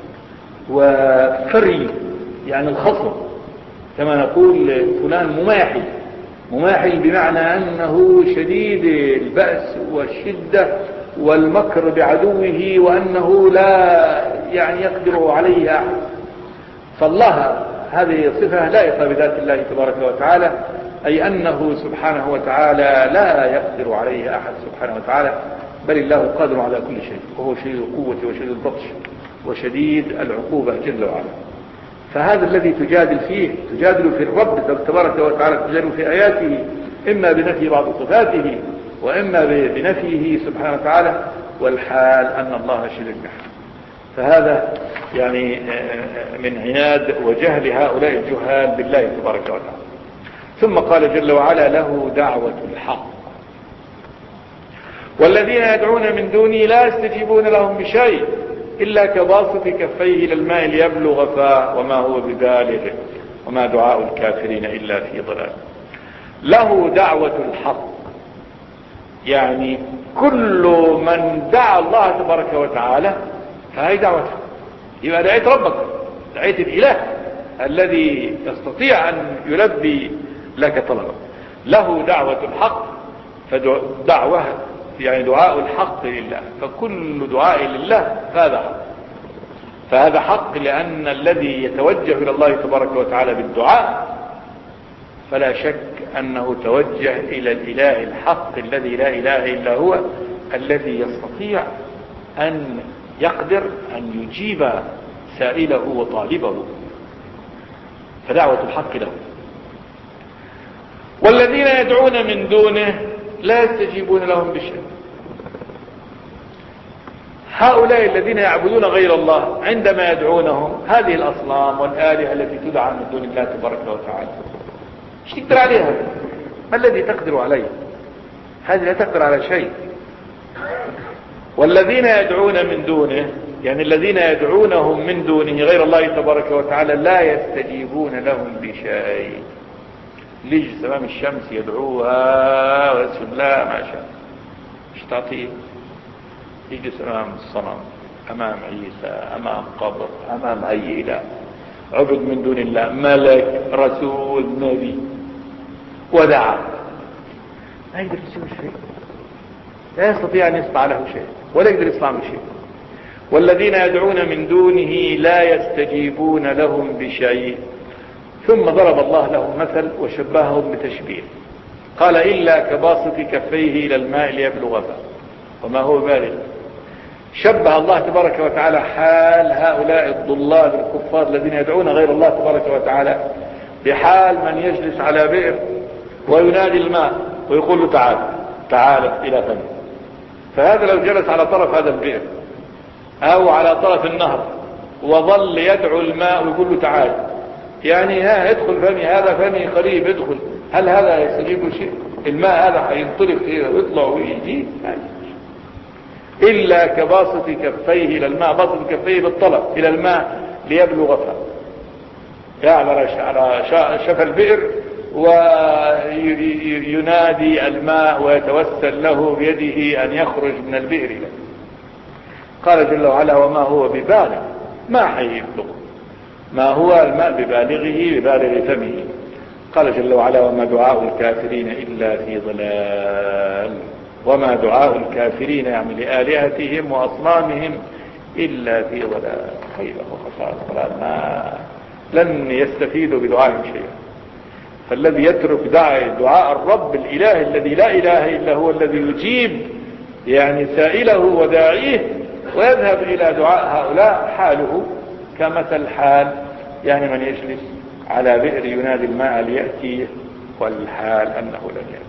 وفري، يعني الخصم، كما نقول فلان مماحل. مماحل بمعنى أنه شديد البأس والشدة والمكر بعدوه، وأنه لا يعني يقدر عليه أحد. فالله هذه صفة لائقة بذات الله تبارك وتعالى، أي أنه سبحانه وتعالى لا يقدر عليه أحد سبحانه وتعالى، بل الله قادر على كل شيء، وهو شديد القوة وشديد البطش وشديد العقوبة جل وعلا. فهذا الذي تجادل فيه، تجادل في الرب تبارك وتعالى، تجادل في آياته، إما بنفي بعض صفاته وإما بنفيه سبحانه وتعالى، والحال أن الله شديد المحال. فهذا يعني من عناد وجهل هؤلاء الجهال بالله تبارك وتعالى. ثم قال جل وعلا له دعوة الحق والذين يدعون من دونه لا يستجيبون لهم بشيء إلا كباسط كفيه إلى الماء ليبلغ فاه وما هو بذلك وما دعاء الكافرين إلا في ضلال. له دعوة الحق، يعني كل من دعا الله تبارك وتعالى فهي دعوته. يبقى دعيت ربك، دعيت الإله الذي يستطيع أن يلبي لك طلبك. له دعوة الحق، فدعوة يعني دعاء الحق لله، فكل دعاء لله فهذا حق. فهذا حق لأن الذي يتوجه إلى الله تبارك وتعالى بالدعاء فلا شك أنه توجه إلى الإله الحق الذي لا إله إلا هو، الذي يستطيع أن يقدر أن يجيب سائله وطالبه، فدعوة الحق له. والذين يدعون من دونه لا يستجيبون لهم بشيء. هؤلاء الذين يعبدون غير الله عندما يدعونهم هذه الأصنام والآلهة التي تدعى من دون الله تبارك وتعالى، ايش تقدر عليها؟ ما الذي تقدر عليه؟ هذه لا تقدر على شيء. والذين يدعون من دونه يعني الذين يدعونهم من دونه غير الله تبارك وتعالى لا يستجيبون لهم بشيء. ليجلس امام الشمس يدعوها ويسجد لا ما شاء، ايش تعطيه؟ يجلس امام الصنم، امام عيسى، امام قبر، امام اي اله عبد من دون الله، ملك، رسول، نبي، ودعا، ما يقدر يسوي شيء، لا يستطيع ان يصنع له شيء ولا يقدر يصنع له شيء. والذين يدعون من دونه لا يستجيبون لهم بشيء. ثم ضرب الله لهم مثل وشبههم بتشبيه، قال إلا كباسط كفيه إلى الماء ليبلغ فاه وما هو بالغ. شبه الله تبارك وتعالى حال هؤلاء الضلال الكفار الذين يدعون غير الله تبارك وتعالى بحال من يجلس على بئر وينادي الماء ويقول له تعال تعال إلى فمه. فهذا لو جلس على طرف هذا البئر أو على طرف النهر وظل يدعو الماء ويقول له تعال، يعني ها ادخل فمي، هذا فمي قريب ادخل، هل هذا يستجيب شيء؟ الماء هذا حينطلق ويطلع ويجي؟ إلا كباسط كفيه إلى الماء، باسط كفيه بالطلب إلى الماء ليبلغ فاه، يعني على شف البئر وينادي الماء ويتوسل له بيده أن يخرج من البئر له. قال جل وعلا وما هو ببالغ، ما حيبلغ، ما هو الماء ببالغه ببالغ فمه. قال جل وعلا وما دعاء الكافرين إلا في ضلال، وما دعاء الكافرين يعني لآلهتهم وأصنامهم إلا في ضلال، خيبة وخسارة ضلال، ما لن يستفيدوا بدعائهم شيئا. فالذي يترك دعاء دعاء الرب الإله الذي لا إله إلا هو الذي يجيب يعني سائله وداعيه ويذهب إلى دعاء هؤلاء حاله كمثل حال يعني من يجلس على بئر ينادي الماء ليأتيه والحال أنه لن يأتيه.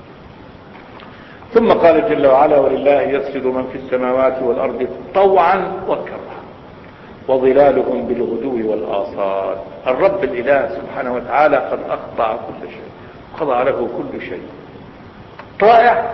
ثم قال جل وعلا ولله يسجد من في السماوات والأرض طوعا وكرها وظلالهم بالغدو والآصال. الرب الإله سبحانه وتعالى قد أخضع كل شيء، خضع له كل شيء، طائع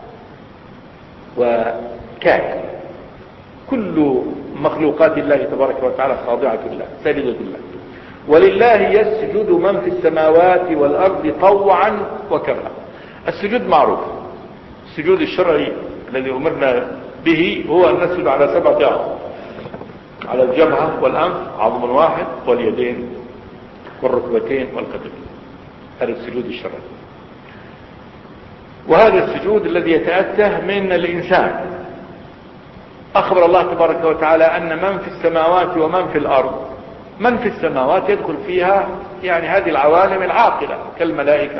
وكائن، كل مخلوقات الله تبارك وتعالى خاضعة لله ساجدة لله. ولله يسجد من في السماوات والأرض طوعا وكرها. السجود معروف، السجود الشرعي الذي أمرنا به هو أن نسجد على سبعة أعضاء، على الجبهة والأنف عظم واحد واليدين والركبتين والقدمين، هذا السجود الشرعي. وهذا السجود الذي يتأتى من الإنسان. أخبر الله تبارك وتعالى أن من في السماوات ومن في الأرض، من في السماوات يدخل فيها يعني هذه العوالم العاقلة كالملائكة،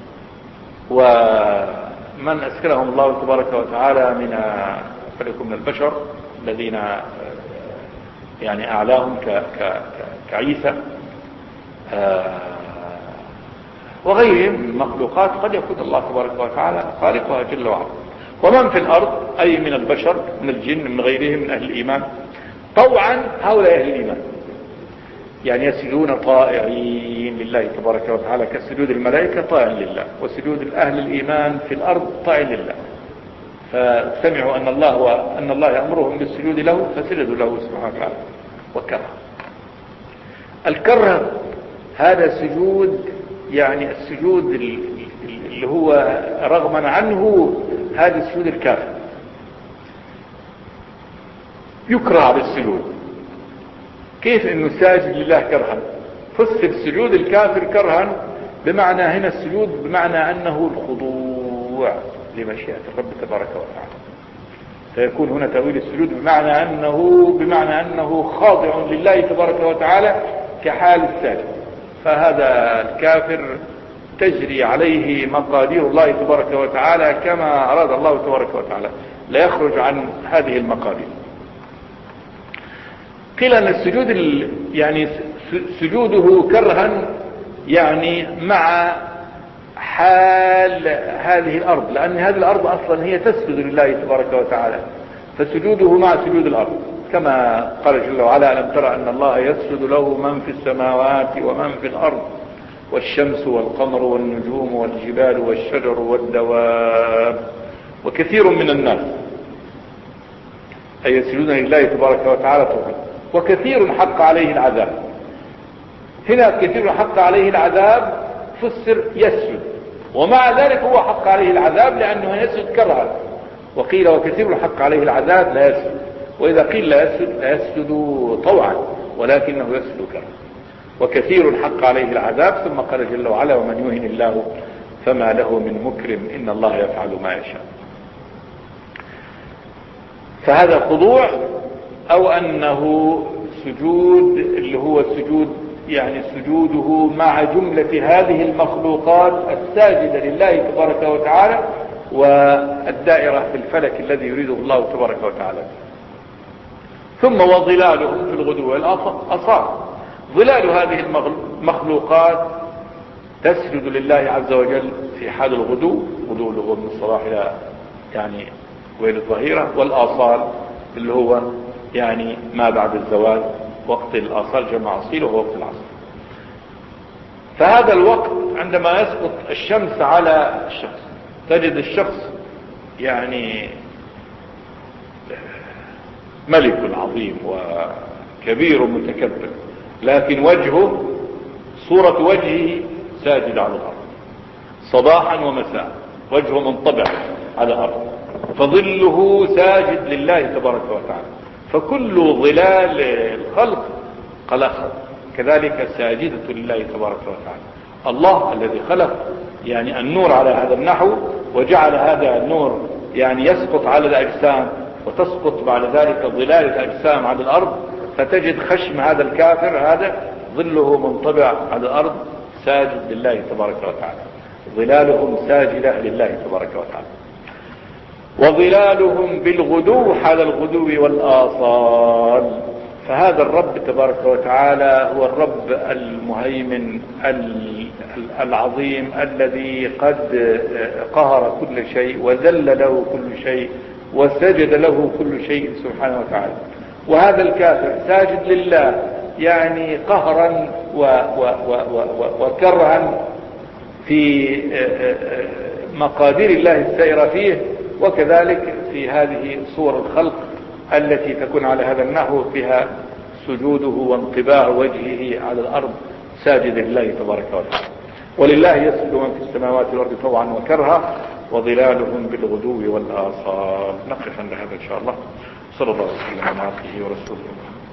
ومن أسكنهم الله تبارك وتعالى من فليكن من البشر الذين يعني أعلاهم كعيسى وغيرهم من المخلوقات قد يكون الله تبارك وتعالى خالقها جل وعلا. ومن في الأرض أي من البشر من الجن من غيرهم من أهل الإيمان طوعا، هؤلاء أهل الإيمان يعني يسجدون طائعين لله تبارك وتعالى كسجود الملائكة طائع لله، وسجود أهل الإيمان في الأرض طائع لله. فسمعوا أن الله وأن الله يأمرهم بالسجود له فسجدوا له سبحانه وتعالى. وكره الكره هذا سجود يعني السجود اللي هو رغما عنه هذا السجود الكافر، يكره على السجود. كيف انه ساجد لله كرها؟ فسر سجود الكافر كرها بمعنى هنا السجود بمعنى انه الخضوع لمشيئة الرب تبارك وتعالى، فيكون هنا تأويل السجود بمعنى انه بمعنى انه خاضع لله تبارك وتعالى كحال الساجد. فهذا الكافر تجري عليه مقادير الله تبارك وتعالى كما أراد الله تبارك وتعالى، لا يخرج عن هذه المقادير. قيل أن السجود يعني سجوده كرها يعني مع حال هذه الأرض، لأن هذه الأرض أصلا هي تسجد لله تبارك وتعالى، فسجوده مع سجود الأرض، كما قال جل وعلا: ألم ترى أن الله يسجد له من في السماوات ومن في الأرض والشمس والقمر والنجوم والجبال والشجر والدواب وكثير من الناس، أي يسجدون لله تبارك وتعالى طبعا، وكثير حق عليه العذاب. هنا كثير حق عليه العذاب فسر يسجد، ومع ذلك هو حق عليه العذاب لأنه يسجد كرها، وقيل وكثير حق عليه العذاب لا يسجد، وإذا قيل لا يسجد لا يسجد طوعا ولكنه يسجد كرها، وكثير حق عليه العذاب. ثم قال جل وعلا: ومن يهن الله فما له من مكرم إن الله يفعل ما يشاء. فهذا خضوع، أو أنه سجود اللي هو سجود يعني سجوده مع جملة هذه المخلوقات الساجدة لله تبارك وتعالى، والدائرة في الفلك الذي يريده الله تبارك وتعالى. ثم وظلالهم في الغدو والآصال، ظلال هذه المخلوقات تسجد لله عز وجل في حال الغدو، غدو اللغة من الصباح إلى يعني ويل الظهيرة، والآصال اللي هو يعني ما بعد الزوال، وقت الآصال جمع أصيل وهو وقت العصر. فهذا الوقت عندما يسقط الشمس على الشخص تجد الشخص يعني ملك عظيم وكبير متكبر، لكن وجهه صورة وجهه ساجد على الأرض صباحا ومساء، وجهه منطبع على الأرض، فظله ساجد لله تبارك وتعالى. فكل ظلال الخلق خلق كذلك ساجدة لله تبارك وتعالى. الله الذي خلق يعني النور على هذا النحو، وجعل هذا النور يعني يسقط على الأجسام، وتسقط بعد ذلك ظلال الأجسام على الأرض، فتجد خشم هذا الكافر هذا ظله منطبع على الأرض ساجد لله تبارك وتعالى، ظلالهم ساجدة لله تبارك وتعالى. وظلالهم بالغدو حال الغدو والآصال. فهذا الرب تبارك وتعالى هو الرب المهيمن العظيم الذي قد قهر كل شيء وذل له كل شيء وسجد له كل شيء سبحانه وتعالى. وهذا الكافر ساجد لله يعني قهرا و و و و وكرها في مقادير الله السائرة فيه، وكذلك في هذه صور الخلق التي تكون على هذا النحو بها سجوده وانطباع وجهه على الأرض ساجد لله تبارك وتعالى. ولله يسجد من في السماوات والأرض طوعا وكرها وظلالهم بالغدو والآصال. نقف عند هذا إن شاء الله. صلى الله عليه وسلم على عبده ورسوله.